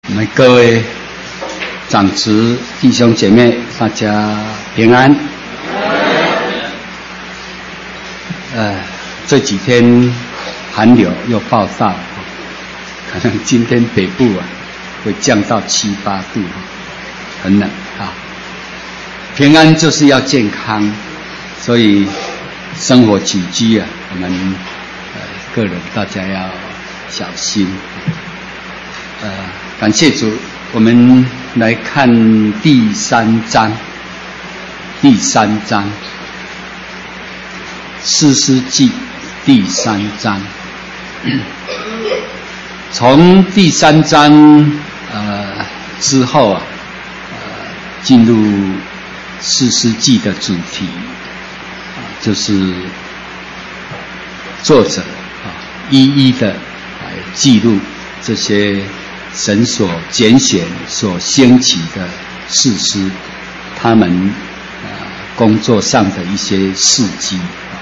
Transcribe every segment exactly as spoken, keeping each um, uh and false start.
我们各位长执弟兄姐妹，大家平安。呃，这几天寒流又报道，可能今天北部啊会降到七八度，很冷啊。平安就是要健康，所以生活起居啊，我们呃个人大家要小心。呃，感谢主，我们来看第三章。第三章，士师记第三章。从第三章呃之后啊，呃进入士师记的主题，啊、就是作者啊一一的来记录这些神所拣选、所兴起的士师，他们呃工作上的一些事迹。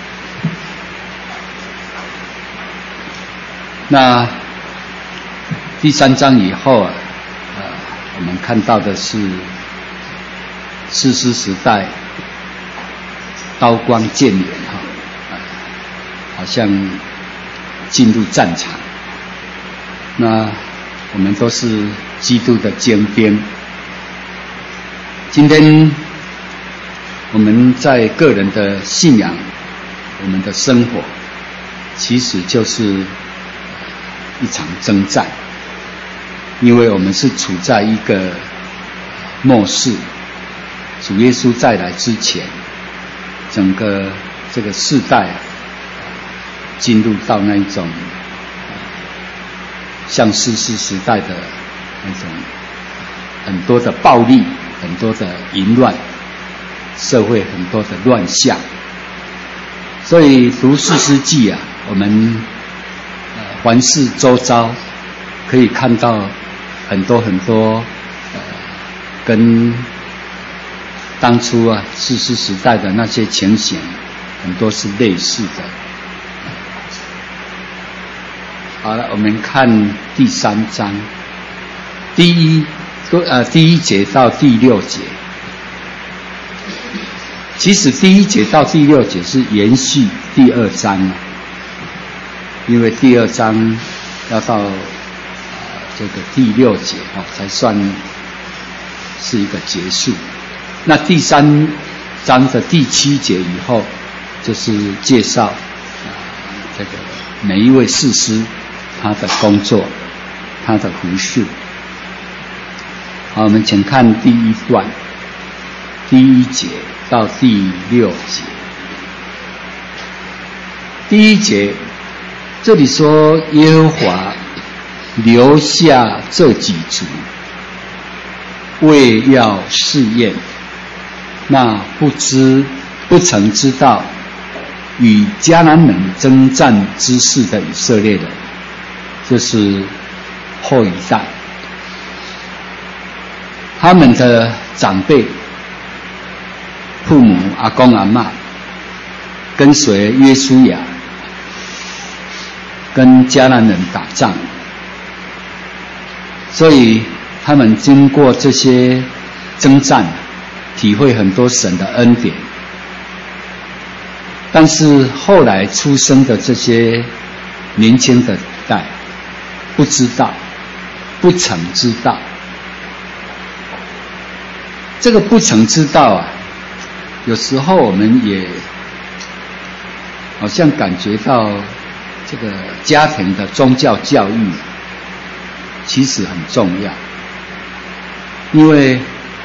那第三章以后啊，呃，我们看到的是士师时代刀光剑影哈，呃，好像进入战场。那我们都是基督的精兵。今天我们在个人的信仰，我们的生活，其实就是一场征战，因为我们是处在一个末世，主耶稣再来之前，整个这个世代进入到那一种像士师时代的那种很多的暴力，很多的淫乱，社会很多的乱象。所以读士师记啊，我们呃环视周遭，可以看到很多很多呃跟当初啊士师时代的那些情形，很多是类似的。好了，我们看第三章，第一呃第一节到第六节。其实第一节到第六节是延续第二章啊，因为第二章要到呃这个第六节哦才算是一个结束。那第三章的第七节以后，就是介绍呃这个每一位士师他的工作，他的服事。好，我们请看第一段，第一节到第六节。第一节，这里说耶和华留下这几族，为要试验那不知不曾知道与迦南人征战之事的以色列人。这是后一代，他们的长辈、父母、阿公阿嬷跟随约书亚，跟迦南人打仗，所以他们经过这些征战，体会很多神的恩典。但是后来出生的这些年轻的代，不知道，不曾知道。这个不曾知道啊，有时候我们也好像感觉到这个家庭的宗教教育其实很重要，因为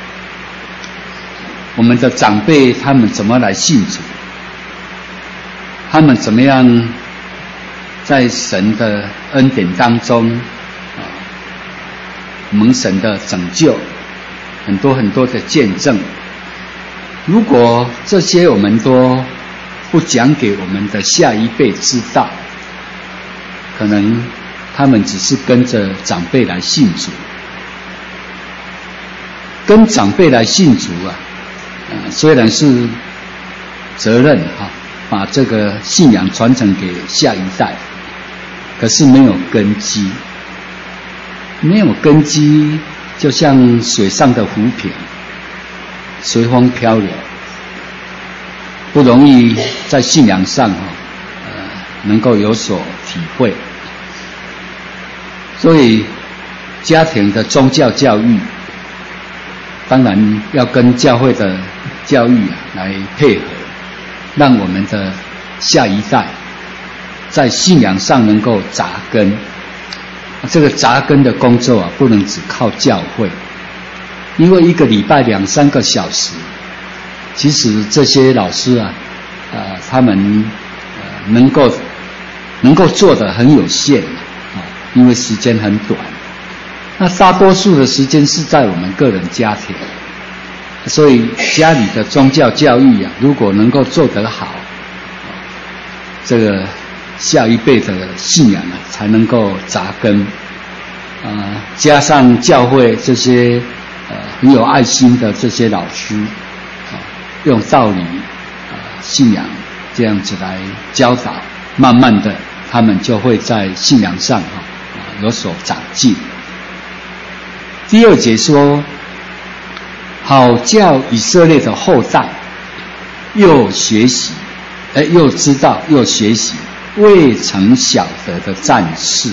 我们的长辈他们怎么来信主，他们怎么样在神的恩典当中啊，蒙神的拯救，很多很多的见证。如果这些我们都不讲给我们的下一辈知道，可能他们只是跟着长辈来信主，跟长辈来信主啊，呃、虽然是责任哈、啊，把这个信仰传承给下一代，可是没有根基。 没有根基，就像水上的浮萍，随风漂流，不容易在信仰上哈、呃、能够有所体会。所以家庭的宗教教育，当然要跟教会的教育啊来配合，让我们的下一代在信仰上能够扎根。这个扎根的工作啊，不能只靠教会，因为一个礼拜两三个小时，其实这些老师啊，呃，他们呃能够能够做的很有限啊，因为时间很短。那大多数的时间是在我们个人家庭，所以家里的宗教教育啊，如果能够做得好，这个下一辈的信仰啊，才能够扎根。啊、呃，加上教会这些呃很有爱心的这些老师，啊、呃，用道理、啊、呃、信仰这样子来教导，慢慢的他们就会在信仰上啊、呃、有所长进。第二节说，好叫以色列的后代又学习，哎，又知道又学习未曾晓得的战事，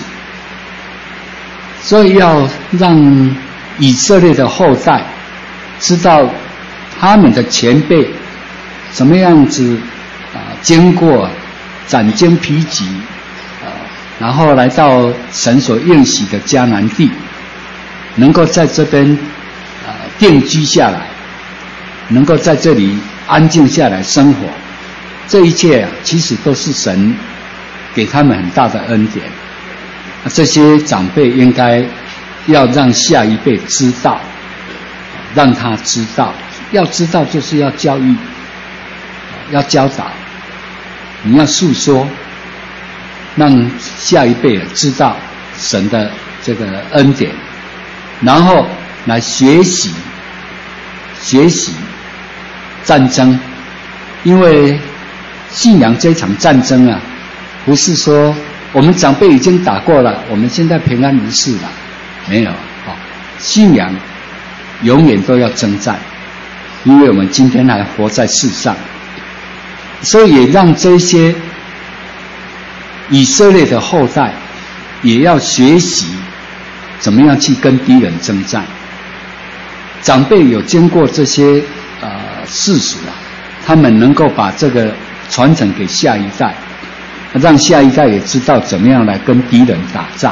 所以要让以色列的后代知道他们的前辈怎么样子啊，经过斩荆披棘啊，然后来到神所应许的迦南地，能够在这边啊定居下来，能够在这里安静下来生活，这一切啊，其实都是神给他们很大的恩典。这些长辈应该要让下一辈知道，让他知道，要知道就是要教育，要教导，你要诉说，让下一辈知道神的这个恩典，然后来学习学习战争，因为信仰这场战争啊，不是说我们长辈已经打过了，我们现在平安无事了，没有啊。信仰永远都要征战，因为我们今天还活在世上，所以也让这些以色列的后代也要学习怎么样去跟敌人征战。长辈有经过这些呃事实啊，他们能够把这个传承给下一代，让下一代也知道怎么样来跟敌人打仗。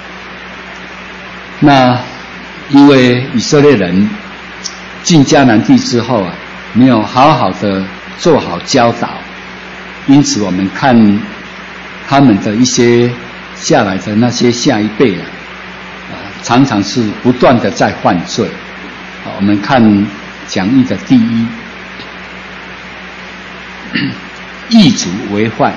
那因为以色列人进迦南地之后啊，没有好好的做好教导，因此我们看他们的一些下来的那些下一辈啊，呃、常常是不断的在犯罪。我们看讲义的第一，异族为患。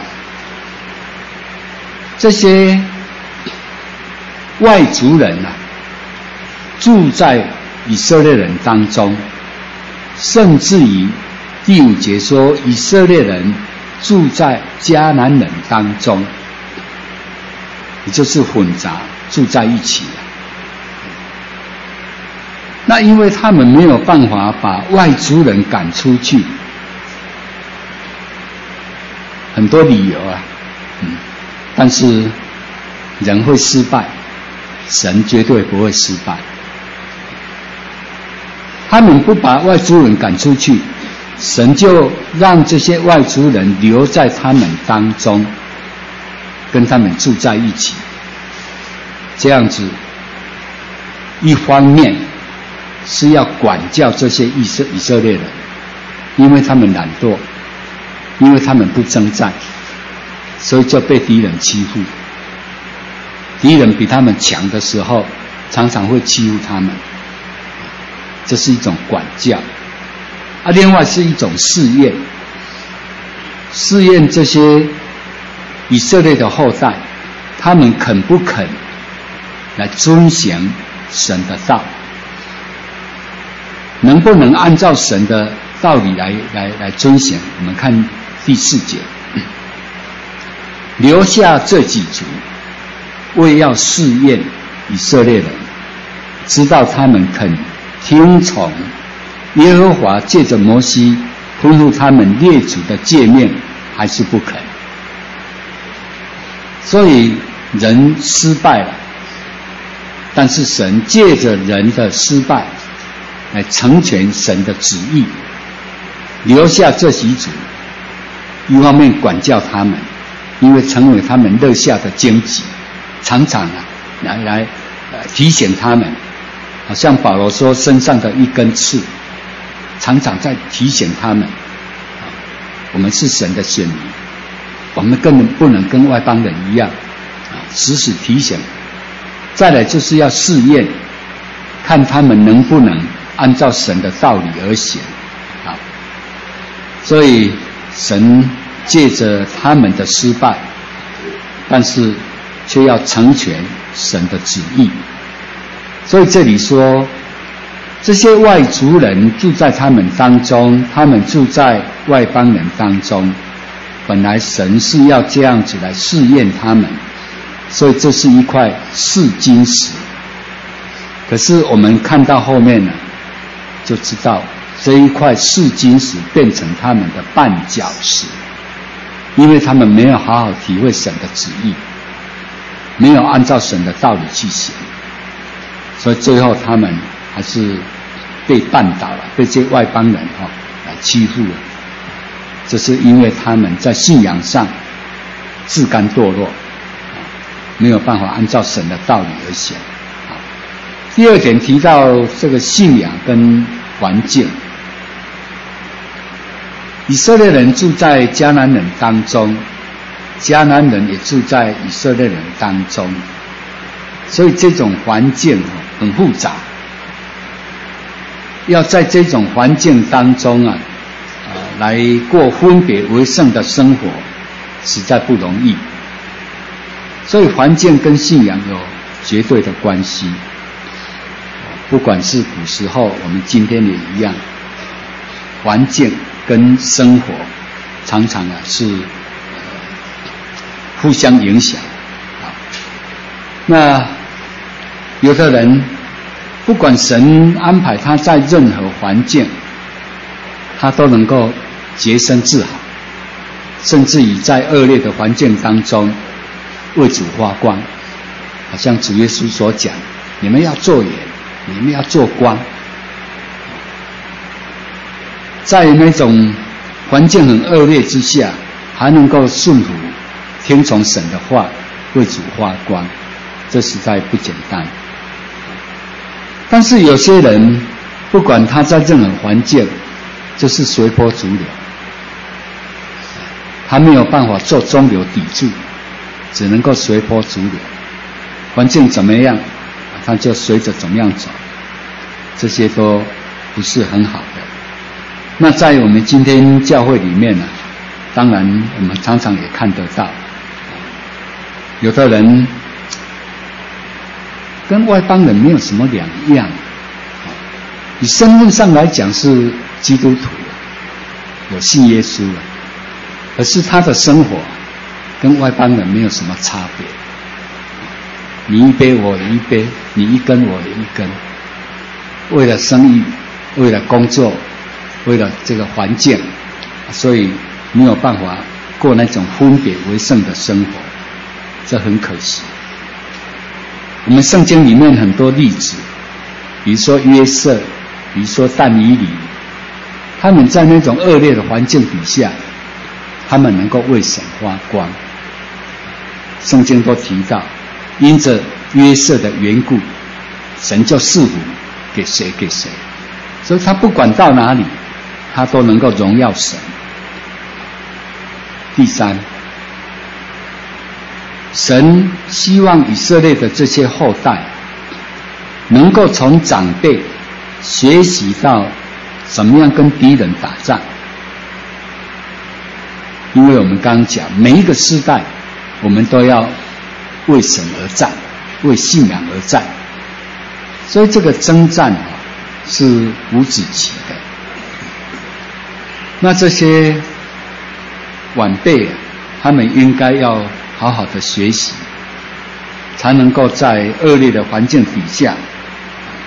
这些外族人啊，住在以色列人当中，甚至于第五节说，以色列人住在迦南人当中，也就是混杂住在一起了。那因为他们没有办法把外族人赶出去，很多理由啊，嗯，但是人会失败，神绝对不会失败。他们不把外族人赶出去，神就让这些外族人留在他们当中，跟他们住在一起。这样子，一方面是要管教这些以色以色列人，因为他们懒惰，因为他们不征战，所以就被敌人欺负。敌人比他们强的时候，常常会欺负他们，这是一种管教。啊，另外是一种试验，试验这些以色列的后代，他们肯不肯来遵行神的道，能不能按照神的道理来来来遵行？我们看第四节，留下这几族，为要试验以色列人， 知道他们肯听从耶和华借着摩西吩咐他们列祖的诫命，还是不肯。所以人失败了，但是神借着人的失败来成全神的旨意，留下这几族，一方面管教他们，因为成为他们乐下的荆棘，常常啊来来、呃、提醒他们，好像保罗说身上的一根刺，常常在提醒他们，啊、我们是神的选民，我们根本不能跟外邦人一样，啊，时时提醒。再来就是要试验，看他们能不能按照神的道理而行，啊，所以神借着他们的失败，但是却要成全神的旨意。所以这里说，这些外族人住在他们当中，他们住在外邦人当中，本来神是要这样子来试验他们，所以这是一块试金石。可是我们看到后面呢，就知道这一块试金石变成他们的绊脚石，因为他们没有好好体会神的旨意，没有按照神的道理去行，所以最后他们还是被绊倒了，被这些外邦人哈、哦、来欺负了。这是因为他们在信仰上自甘堕落，没有办法按照神的道理而行。第二点提到这个信仰跟环境，以色列人住在迦南人当中，迦南人也住在以色列人当中，所以这种环境很复杂，要在这种环境当中啊，呃，来过分别为圣的生活，实在不容易。所以环境跟信仰有绝对的关系。不管是古时候，我们今天也一样，环境跟生活常常啊是、呃、互相影响。啊，那有的人不管神安排他在任何环境，他都能够洁身自好，甚至于在恶劣的环境当中为主发光。好像主耶稣所讲，你们要做盐，你们要做光。在那种环境很恶劣之下，还能够顺服听从神的话，为主发光，这实在不简单。但是有些人不管他在任何环境，就是随波逐流，他没有办法做中流砥柱，只能够随波逐流，环境怎么样他就随着怎么样走，这些都不是很好的。那在我们今天教会里面呢、啊，当然我们常常也看得到，有的人跟外邦人没有什么两样，以身份上来讲是基督徒，有信耶稣了，可是他的生活跟外邦人没有什么差别。你一杯我一杯，你一根我一根，为了生意，为了工作，为了这个环境，所以没有办法过那种分别为圣的生活，这很可惜。我们圣经里面很多例子，比如说约瑟，比如说但以理，他们在那种恶劣的环境底下，他们能够为神发光。圣经都提到，因着约瑟的缘故，神就赐福给谁给谁，所以他不管到哪里，他都能够荣耀神。第三，神希望以色列的这些后代能够从长辈学习到怎么样跟敌人打仗，因为我们刚刚讲，每一个世代我们都要为神而战，为信仰而战，所以这个征战啊是无止期的。那这些晚辈啊，他们应该要好好的学习，才能够在恶劣的环境底下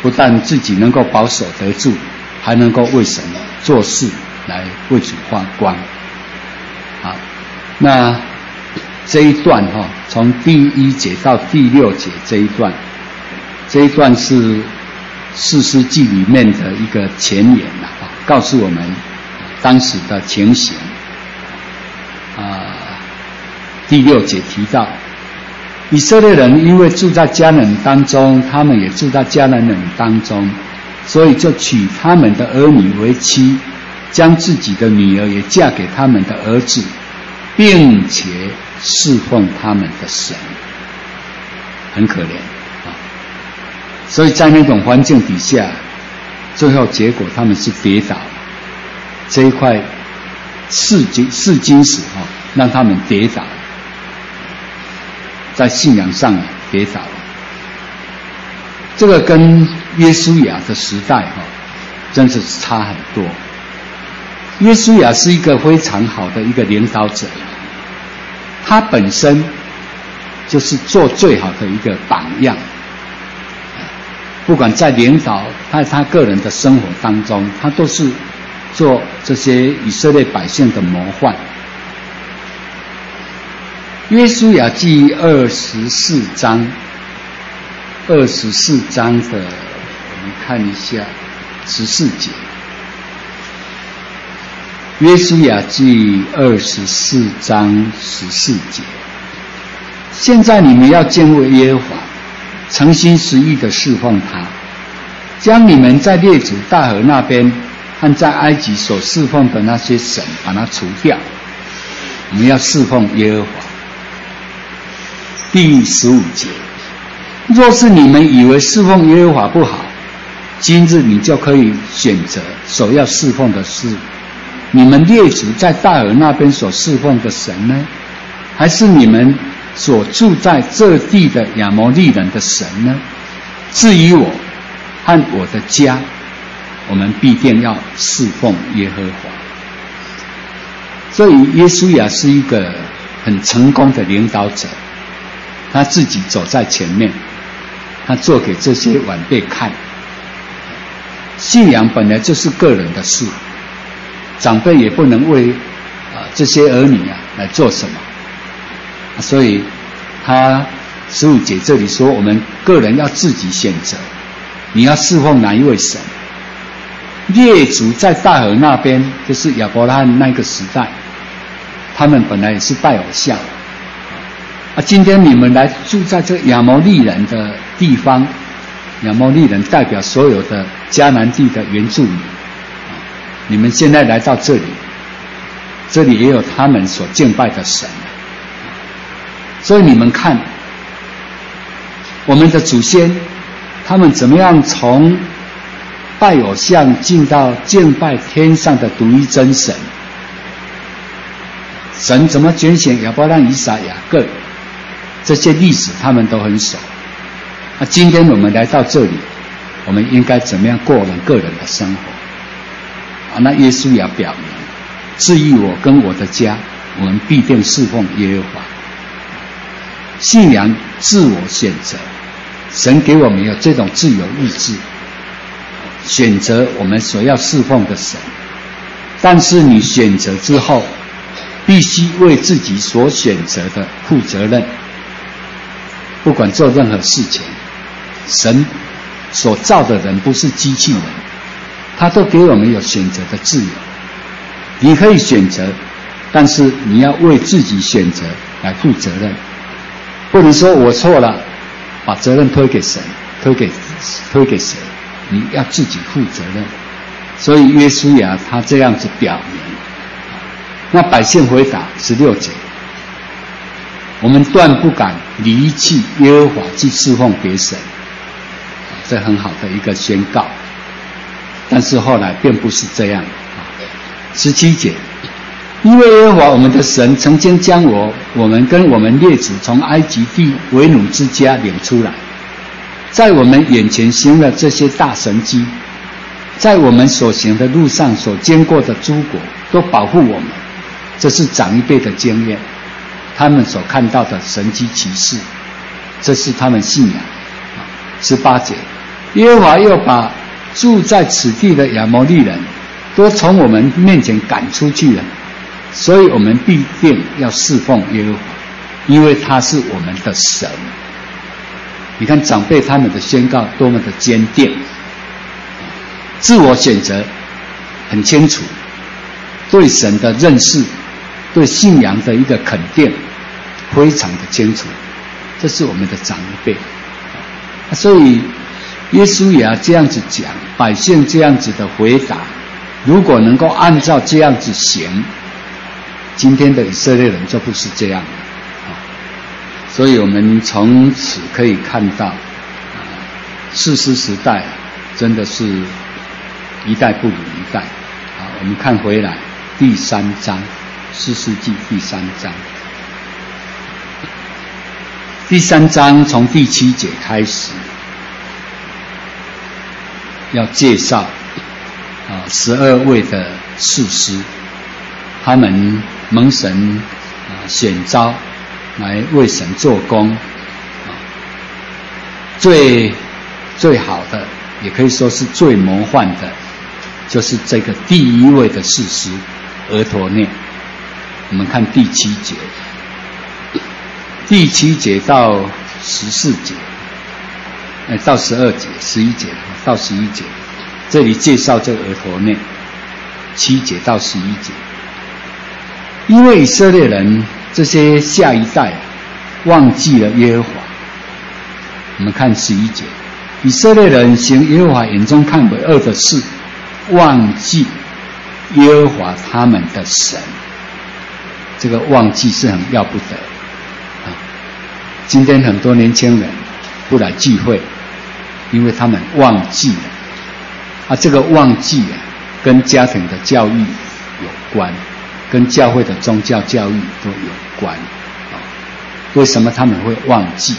不但自己能够保守得住，还能够为神做事，来为主发光。好，那这一段哈、哦，从第一节到第六节这一段，这一段是士师记里面的一个前言呐、啊，告诉我们当时的情形。啊，第六节提到，以色列人因为住在迦南当中，他们也住在迦南人当中，所以就娶他们的儿女为妻，将自己的女儿也嫁给他们的儿子，并且侍奉他们的神，很可怜啊！所以在那种环境底下，最后结果他们是跌倒。这一块试金试金石哈、哦，让他们跌倒，在信仰上跌倒。这个跟约书亚的时代哈、哦，真是差很多。约书亚是一个非常好的一个领导者。他本身就是做最好的一个榜样，不管在领导在他个人的生活当中，他都是做这些以色列百姓的模范。约书亚记二十四章，二十四章的我们看一下十四节。约书亚记二十四章十四节，现在你们要敬畏耶和华，诚心实意的侍奉他，将你们在列祖大河那边和在埃及所侍奉的那些神把它除掉。我们要侍奉耶和华。第十五节，若是你们以为侍奉耶和华不好，今日你就可以选择首要侍奉的是你们列祖在大河那边所侍奉的神呢，还是你们所住在这地的亚摩利人的神呢？至于我和我的家，我们必定要侍奉耶和华。所以约书亚是一个很成功的领导者，他自己走在前面，他做给这些晚辈看。信仰本来就是个人的事，长辈也不能为啊、呃、这些儿女啊来做什么，所以他十五节这里说，我们个人要自己选择，你要侍奉哪一位神。列祖在大河那边，就是亚伯拉罕那个时代，他们本来也是拜偶像啊。今天你们来住在这亚摩利人的地方，亚摩利人代表所有的迦南地的原住民。你们现在来到这里，这里也有他们所敬拜的神，所以你们看，我们的祖先他们怎么样从拜偶像进到敬拜天上的独一真神？神怎么拣选亚伯拉罕、以撒、雅各？这些历史他们都很熟。那今天我们来到这里，我们应该怎么样过我们个人的生活？啊，那耶稣也表明，至于我跟我的家，我们必定侍奉耶和华。信仰自我选择，神给我们有这种自由意志，选择我们所要侍奉的神。但是你选择之后，必须为自己所选择的负责任。不管做任何事情，神所造的人不是机器人，他都给我们有选择的自由。你可以选择，但是你要为自己选择来负责任，不能说我错了，把责任推给神，推给推给谁？你要自己负责任。所以约书亚他这样子表明。那百姓回答十六节，我们断不敢离弃耶和华去侍奉别神，这很好的一个宣告。但是后来并不是这样。十七节，因为耶和华我们的神曾经将我我们跟我们列祖从埃及地为奴之家领出来，在我们眼前行了这些大神迹，在我们所行的路上所经过的诸国都保护我们。这是长一辈的经验，他们所看到的神迹奇事，这是他们信仰。十八节， 耶和华又把住在此地的亚摩利人都从我们面前赶出去了，所以我们必定要侍奉耶和华，因为他是我们的神。你看长辈他们的宣告多么的坚定，自我选择很清楚，对神的认识，对信仰的一个肯定非常的清楚，这是我们的长辈。所以耶稣也要这样子讲，百姓这样子的回答，如果能够按照这样子行，今天的以色列人就不是这样的。所以我们从此可以看到，士师时代真的是一代不如一代。好，我们看回来第三章，士师记第三章。第三章从第七节开始，要介绍啊十二位的士师，他们蒙神啊选召来为神做工，啊，最最好的，也可以说是最模范的，就是这个第一位的士师俄陀聶。我们看第七节，第七节到十四节，哎，到十二节、十一节到十一节，这里介绍这个俄陀聶，七节到十一节，因为以色列人这些下一代忘记了耶和华。我们看十一节，以色列人行耶和华眼中看为恶的事，忘记耶和华他们的神。这个忘记是很要不得啊！今天很多年轻人不来聚会，因为他们忘记了啊。这个忘记啊，跟家庭的教育有关，跟教会的宗教教育都有关啊。为什么他们会忘记？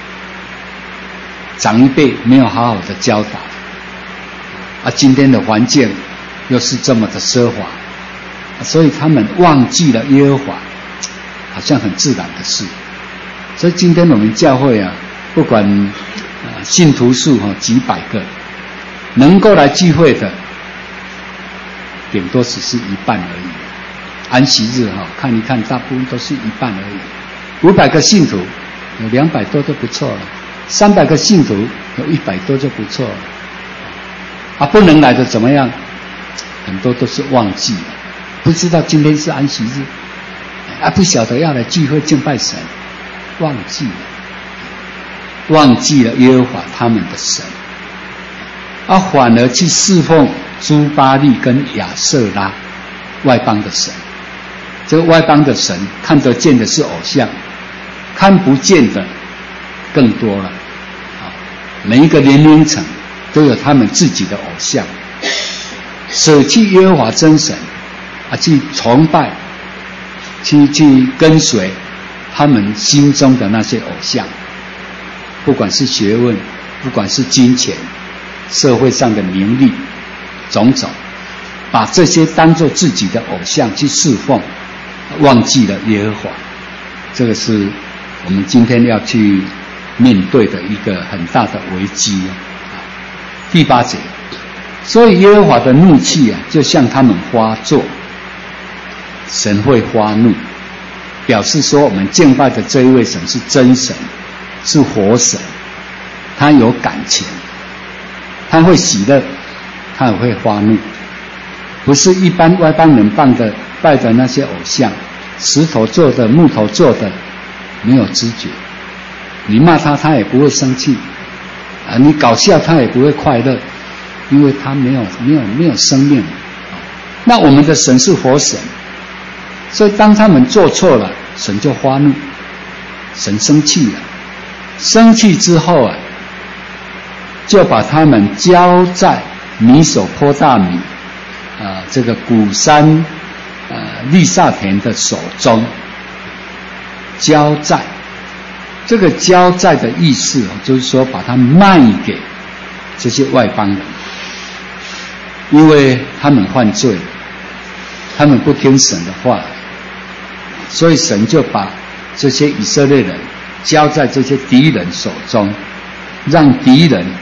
长一辈没有好好的教导啊，今天的环境又是这么的奢华，所以他们忘记了耶和华，好像很自然的事。所以今天我们教会啊，不管呃信徒数哈几百个，能够来聚会的，顶多只是一半而已。安息日哈看一看，大部分都是一半而已。五百个信徒，有两百多就不错了；三百个信徒，有一百多就不错了。啊，不能来的怎么样？很多都是忘记了。不知道今天是安息日，啊，不晓得要来聚会敬拜神，忘记了，忘记了耶和华他们的神，啊，反而去侍奉朱巴利跟亚舍拉外邦的神。这个外邦的神看得见的是偶像，看不见的更多了。啊，每一个年龄层都有他们自己的偶像，舍弃耶和华真神。啊，去崇拜，去去跟随他们心中的那些偶像，不管是学问，不管是金钱，社会上的名利，种种，把这些当作自己的偶像去侍奉，忘记了耶和华。这个是我们今天要去面对的一个很大的危机啊。第八节，所以耶和华的怒气啊，就向他们发作。神会发怒，表示说我们敬拜的这一位神是真神，是活神，他有感情，他会喜乐，他也会发怒，不是一般外邦人拜的拜的那些偶像，石头做的、木头做的，没有知觉。你骂他，他也不会生气啊；你搞笑，他也不会快乐，因为他没有没有没有生命。那我们的神是活神。所以当他们做错了，神就发怒，神生气了，生气之后啊，就把他们交在米索波大米啊、呃、这个古山呃利萨田的手中。交在，这个交在的意思就是说把它卖给这些外邦人，因为他们犯罪了，他们不听神的话。所以神就把这些以色列人交在这些敌人手中，让敌人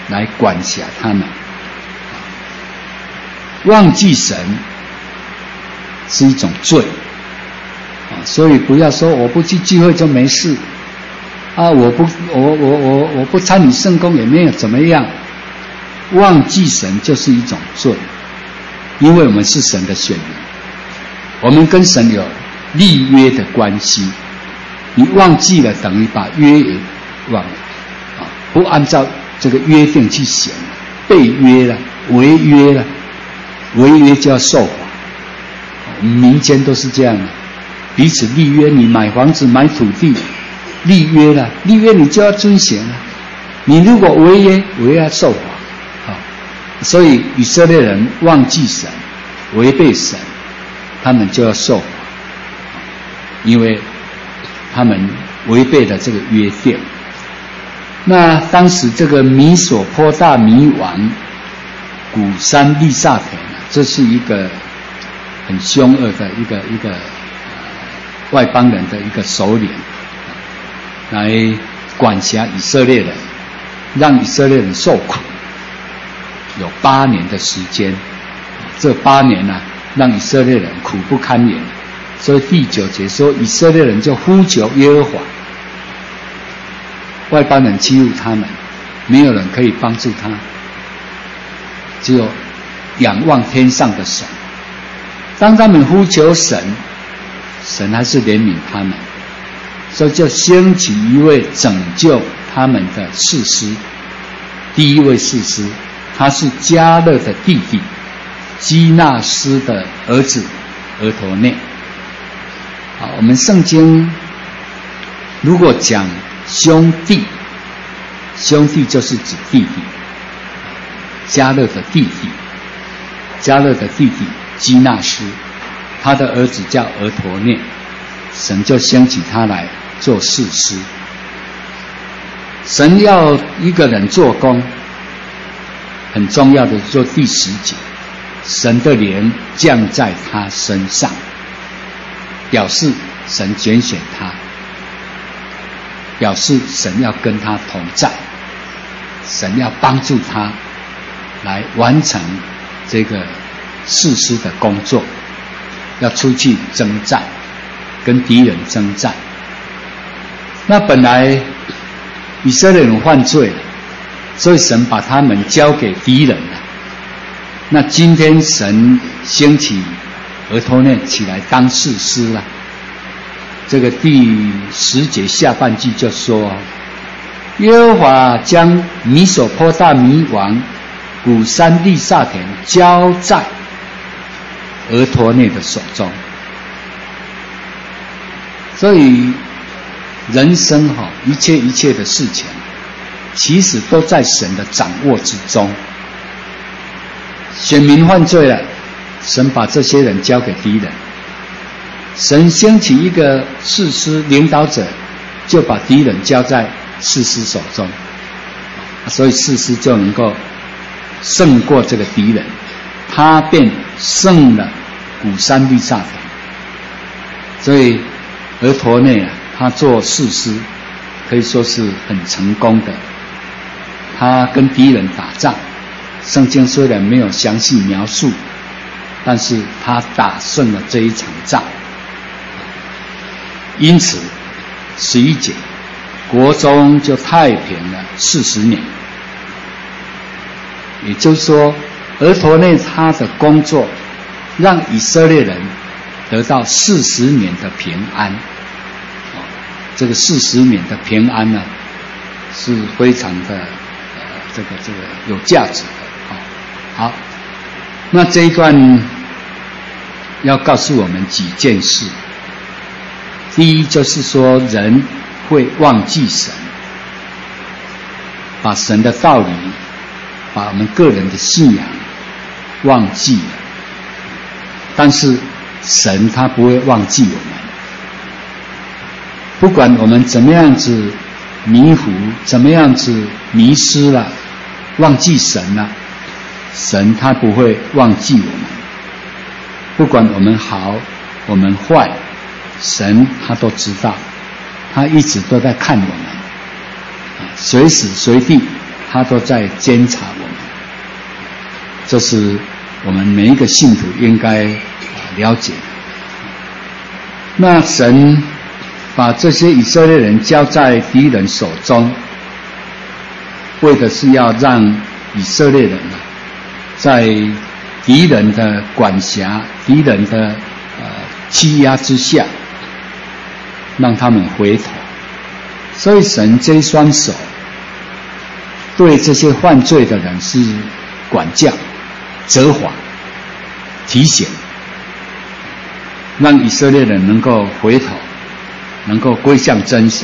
来管辖他们。忘记神是一种罪啊，所以不要说我不去聚会就没事啊，我不我我我我不参与圣工也没有怎么样。忘记神就是一种罪，因为我们是神的选民，我们跟神有立约的关系。你忘记了，等于把约也忘了啊，不按照这个约定去行，背约了，违约了，违约就要受罚。我们民间都是这样的，彼此立约，你买房子买土地，立约了，立约你就要遵行了。你如果违约，违约要受罚啊。所以以色列人忘记神，违背神，他们就要受罚，因为他们违背了这个约定。那当时这个米索波大米王古珊利萨田，这是一个很凶恶的一个一个、呃、外邦人的一个首领，来管辖以色列人，让以色列人受苦，有八年的时间。这八年呢、啊，让以色列人苦不堪言。所以第九节说，以色列人就呼求耶和华，外邦人欺负他们，没有人可以帮助他，只有仰望天上的神。当他们呼求神，神还是怜悯他们，所以就兴起一位拯救他们的士师。第一位士师，他是迦勒的弟弟基纳斯的儿子俄陀聶。好，我们圣经如果讲兄弟，兄弟就是指弟弟，迦勒的弟弟，迦勒的弟弟基纳斯，他的儿子叫俄陀聶，神就兴起他来做士师。神要一个人做工，很重要的做第十节，神的灵降在他身上，表示神拣选他，表示神要跟他同在，神要帮助他来完成这个士师的工作，要出去征战，跟敌人征战。那本来以色列人犯罪了，所以神把他们交给敌人了。那今天神兴起俄陀聶起来当士师了。这个第十节下半句就说，耶和华将米索波大米王古珊利萨田交在俄陀聶的手中。所以人生哈、哦，一切一切的事情，其实都在神的掌握之中。选民犯罪了，神把这些人交给敌人。神兴起一个士师领导者，就把敌人交在士师手中，所以士师就能够胜过这个敌人，他便胜了古珊利萨田。所以俄陀聶啊，他做士师可以说是很成功的。他跟敌人打仗，圣经虽然没有详细描述，但是他打胜了这一场仗。因此十一节，国中就太平了四十年。也就是说，俄陀聶他的工作让以色列人得到四十年的平安。这个四十年的平安呢，是非常的呃这个这个有价值的。好，那这一段要告诉我们几件事。第一就是说，人会忘记神，把神的道理，把我们个人的信仰忘记了。但是神他不会忘记我们，不管我们怎么样子迷糊，怎么样子迷失了，忘记神了，神他不会忘记我们。不管我们好，我们坏，神他都知道，他一直都在看我们，随时随地他都在监察我们，这是我们每一个信徒应该了解的。那神把这些以色列人交在敌人手中，为的是要让以色列人啊，在敌人的管辖、敌人的呃欺压之下，让他们回头。所以神这一双手对这些犯罪的人是管教、责罚、提醒，让以色列人能够回头，能够归向真神。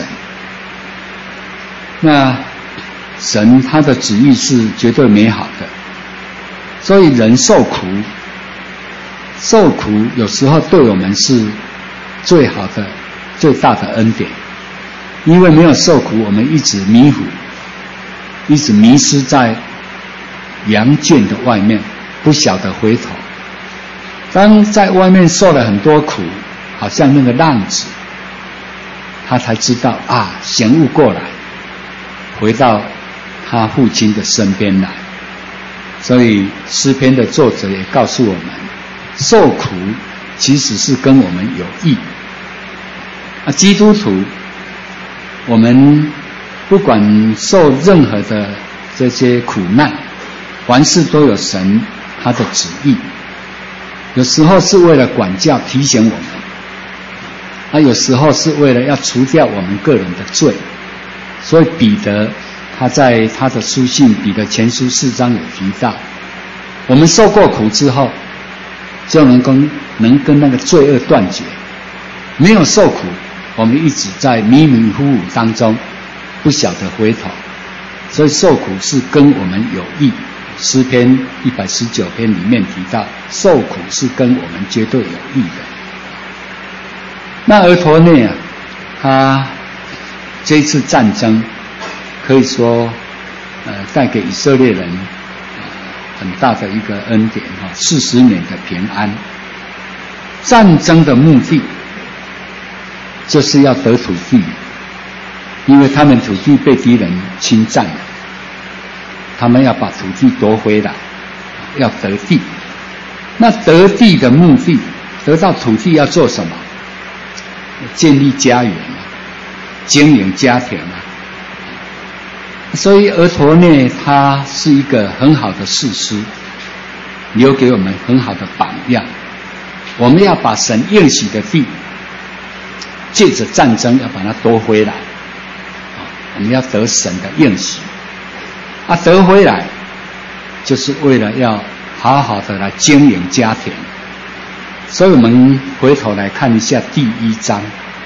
那神他的旨意是绝对美好的，所以人受苦，受苦有时候对我们是最好的、最大的恩典。因为没有受苦，我们一直迷糊，一直迷失在羊圈的外面，不晓得回头。当在外面受了很多苦，好像那个浪子，他才知道啊，醒悟过来，回到他父亲的身边来。所以诗篇的作者也告诉我们，受苦其实是跟我们有益。啊，基督徒，我们不管受任何的这些苦难，凡事都有神他的旨意。有时候是为了管教提醒我们，啊，有时候是为了要除掉我们个人的罪。所以彼得他在他的书信彼得前书四章有提到，我们受过苦之后，就能跟能跟那个罪恶断绝。没有受苦，我们一直在迷迷糊糊当中，不晓得回头。所以受苦是跟我们有益。诗篇一百十九篇里面提到，受苦是跟我们绝对有益的。那俄陀内啊，他这一次战争可以说呃带给以色列人、呃、很大的一个恩典哈，四十年的平安。战争的目的就是要得土地，因为他们土地被敌人侵占了，他们要把土地夺回来，要得地。那得地的目的，得到土地要做什么？建立家园啊，经营家庭啊。所以俄陀内他是一个很好的士师，留给我们很好的榜样。我们要把神应许的地，借着战争要把它夺回来。我们要得神的应许。啊，得回来就是为了要好好的来经营家庭。所以我们回头来看一下第一章。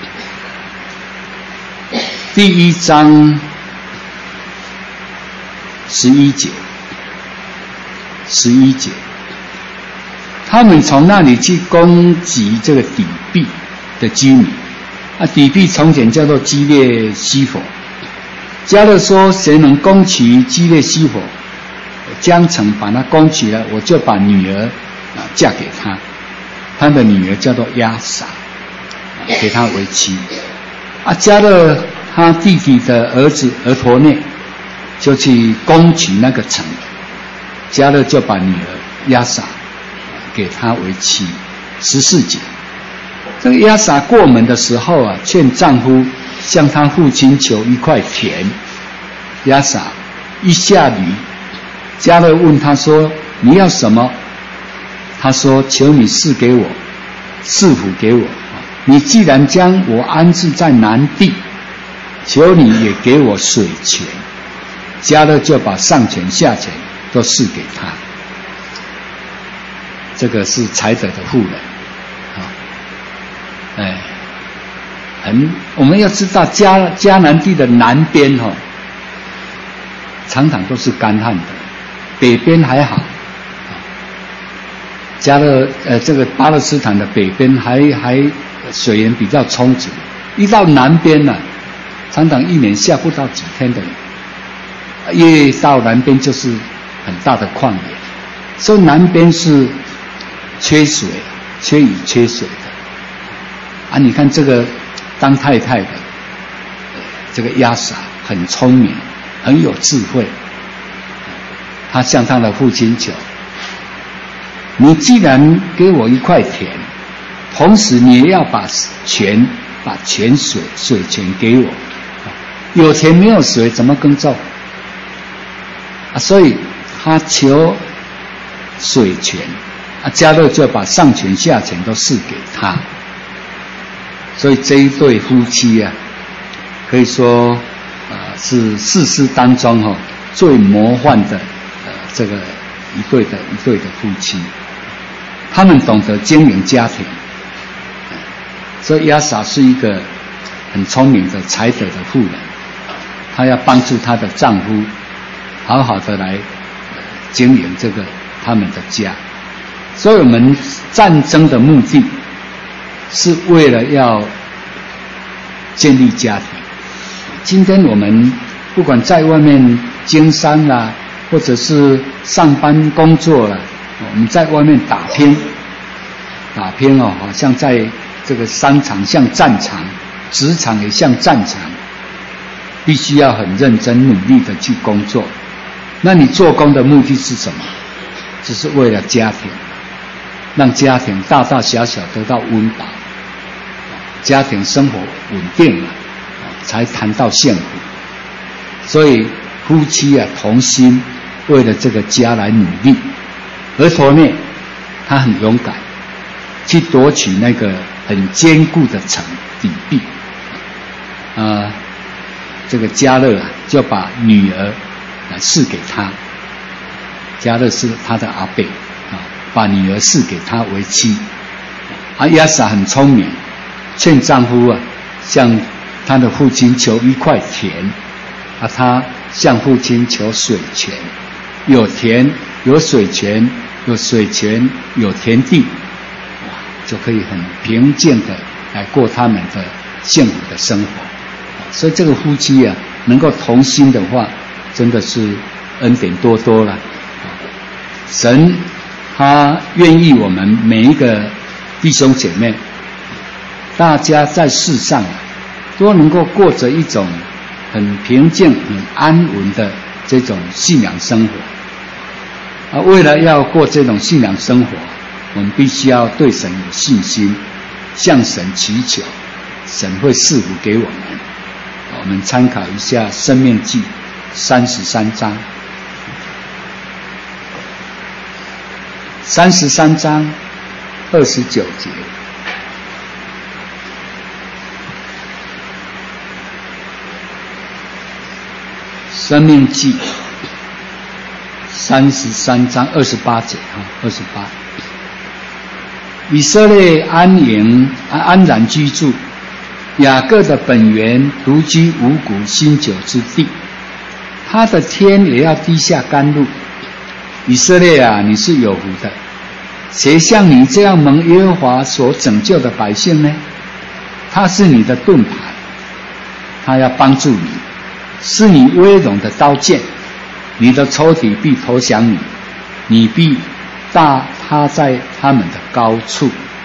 第一章十一节，十一节，他们从那里去攻击这个底壁的居民。啊，底壁从前叫做基列西弗。迦勒说：“谁能攻取基列西弗，将城把它攻取了，我就把女儿啊嫁给他。他的女儿叫做亚撒，给他为妻。啊，迦勒他弟弟的儿子俄陀内就去攻取那个城，迦勒就把女儿亚撒给他为妻。十四节，这个亚撒过门的时候啊，劝丈夫向他父亲求一块田。亚撒一下驴，迦勒问他说：“你要什么？”他说：“求你赐给我，赐福给我。你既然将我安置在南地，求你也给我水泉。”迦勒就把上泉下泉都赐给他。这个是才德的妇人，啊，哎，很我们要知道迦迦南地的南边哈、哦，常常都是干旱的，北边还好。加勒呃，这个巴勒斯坦的北边还还水源比较充足，一到南边呢、啊，常常一年下不到几天的雨，一到南边就是很大的旷野，所以南边是缺水、缺雨、缺水的。啊，你看这个当太太的这个亚撒很聪明，很有智慧， 他向他的父亲求：你既然给我一块田，同时你也要把泉、把泉水、水泉给我。有田没有水，怎么耕种？啊，所以他求水泉，啊，迦勒就把上泉下泉都赐给他。所以这一对夫妻啊，可以说，呃，是世事当中哈、哦、最模范的呃这个一对的一对的夫妻。他们懂得经营家庭，所以亚撒是一个很聪明的才德的妇人，她要帮助她的丈夫好好的来经营这个他们的家。所以我们战争的目的是为了要建立家庭。今天我们不管在外面经商啦，或者是上班工作啦，我们在外面打拼，打拼哦，好像在这个商场像战场，职场也像战场，必须要很认真努力的去工作。那你做工的目的是什么？只是为了家庭，让家庭大大小小得到温饱，家庭生活稳定了，才谈到幸福。所以夫妻啊同心，为了这个家来努力。而陀聶他很勇敢，去夺取那个很坚固的城底壁。啊、呃，这个迦勒啊就把女儿啊赐给他。迦勒是他的阿伯啊，把女儿赐给他为妻。啊，亚撒很聪明，劝丈夫啊向他的父亲求一块田，啊，他向父亲求水泉，有田有水泉。有水泉，有田地，哇，就可以很平静的来过他们的幸福的生活。所以这个夫妻啊，能够同心的话，真的是恩典多多了。神他愿意我们每一个弟兄姐妹，大家在世上都能够过着一种很平静、很安稳的这种信仰生活。啊，为了要过这种信仰生活，我们必须要对神有信心，向神祈求，神会赐福给我们。我们参考一下《申命记》三十三章，三十三章二十九节。申命记三十三章二十八节哈，二十八。以色列安营安然居住，雅各的本源独居五谷新酒之地，他的天也要滴下甘露。以色列啊，你是有福的，谁像你这样蒙耶和华所拯救的百姓呢？他是你的盾牌，他要帮助你，是你威荣的刀剑。你的仇敌必投降你，你必大他在他们的高处。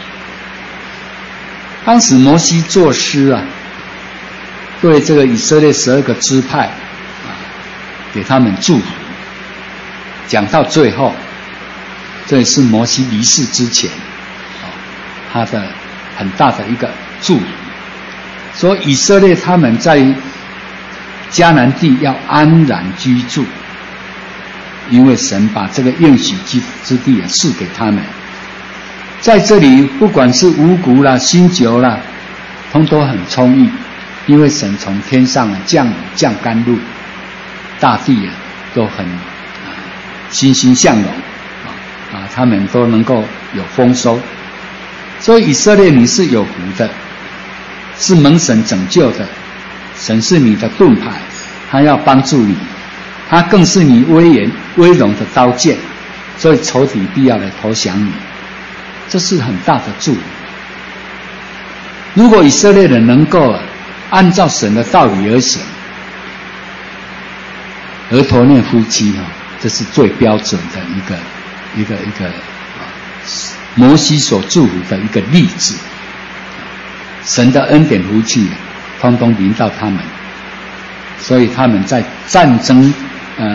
当时摩西作诗啊，对这个以色列十二个支派啊，给他们祝福。讲到最后，这也是摩西离世之前啊，他的很大的一个祝福，说以色列他们在迦南地要安然居住。因为神把这个应许之地也赐给他们，在这里不管是五谷啦、新酒啦，通都很充裕，因为神从天上降降甘露，大地啊都很啊欣欣向荣啊，啊他们都能够有丰收。所以以色列你是有福的，是蒙神拯救的，神是你的盾牌，他要帮助你。他更是你威严威荣的刀剑，所以仇敌必要来投降你，这是很大的祝福。如果以色列人能够按照神的道理而行，而陀聶夫妻啊，这是最标准的一个一个一个摩西所祝福的一个例子。神的恩典福气通通临到他们，所以他们在战争呃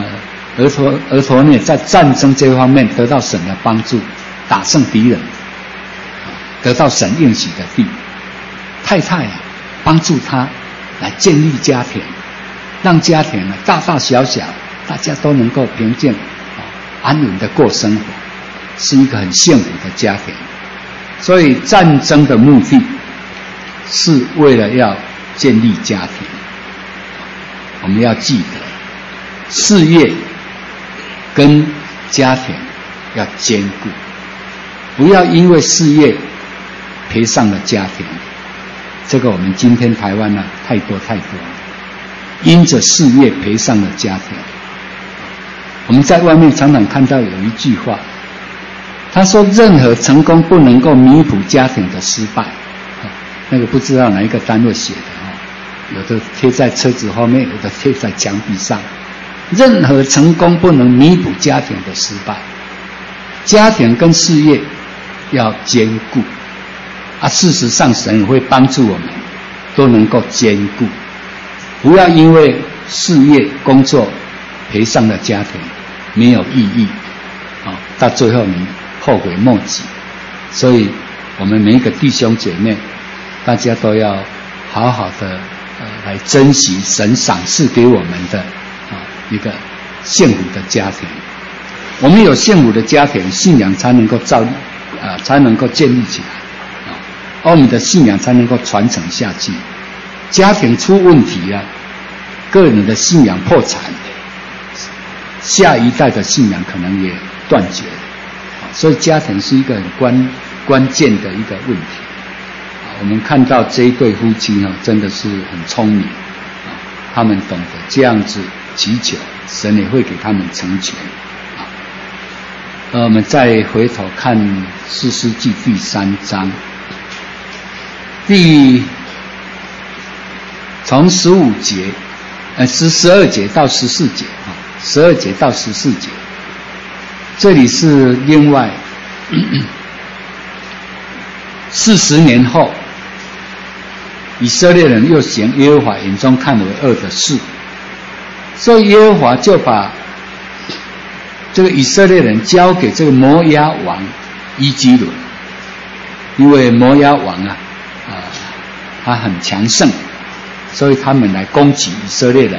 俄陀俄陀聶在战争这方面得到神的帮助，打胜敌人，得到神应许的地。太太啊，帮助他来建立家庭，让家庭呢大大小小大家都能够平静、安稳的过生活，是一个很幸福的家庭。所以战争的目的是为了要建立家庭。我们要记得，事业跟家庭要兼顾，不要因为事业赔上了家庭。这个我们今天台湾呢、啊、太多太多了，因着事业赔上了家庭。我们在外面常常看到有一句话，他说任何成功不能够弥补家庭的失败。那个不知道哪一个单位写的，有的贴在车子后面，有的贴在墙壁上。任何成功不能弥补家庭的失败，家庭跟事业要兼顾啊。事实上神会帮助我们都能够兼顾，不要因为事业工作赔上了家庭，没有意义啊，到最后你后悔莫及。所以我们每一个弟兄姐妹，大家都要好好的呃来珍惜神赏赐给我们的啊一个幸福的家庭。我们有幸福的家庭，信仰才能够造啊才能够建立起来啊，而我们的信仰才能够传承下去。家庭出问题啊，个人的信仰破产，下一代的信仰可能也断绝了。所以家庭是一个很关关键的一个问题。我们看到这一对夫妻呢，真的是很聪明，他们懂得这样子祈求，神也会给他们成全。呃，我们再回头看士师记第三章，第从十五节，呃，十十二节到十四节啊，十二节到十四节，这里是另外四十年后。以色列人又行耶和华眼中看为恶的事，所以耶和华就把这个以色列人交给这个摩押王伊基伦，因为摩押王啊，啊、呃，他很强盛，所以他们来攻击以色列人，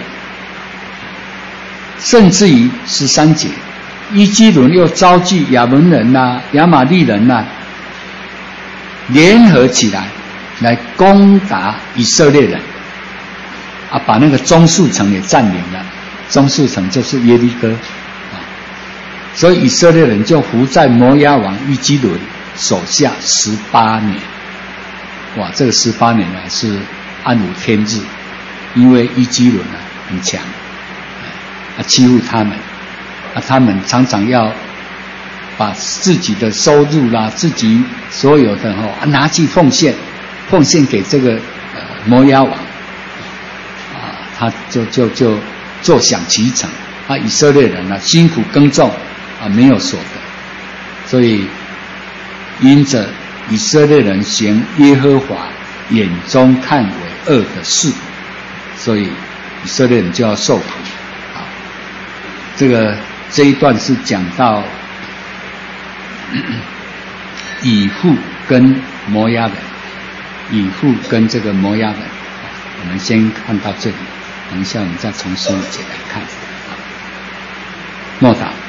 甚至于十三节，伊基伦又召集亚门人呐、啊、亚玛利人呐、啊，联合起来。来攻打以色列人，啊，把那个棕树城也占领了。棕树城就是耶利哥，啊，所以以色列人就服在摩押王伊基伦手下十八年。哇，这个十八年呢是暗无天日，因为伊基伦啊很强，啊欺负他们，啊他们常常要把自己的收入啦、自己所有的哦拿去奉献。奉献给这个呃摩押王，啊，他就就就坐享其成。啊，以色列人呢、啊、辛苦耕种啊，没有所得，所以因着以色列人行耶和华眼中看为恶的事，所以以色列人就要受苦。啊，这个这一段是讲到咳咳以户跟摩押人。以户跟这个摩押人，我们先看到这里，等一下我们再从十五节来看。莫达。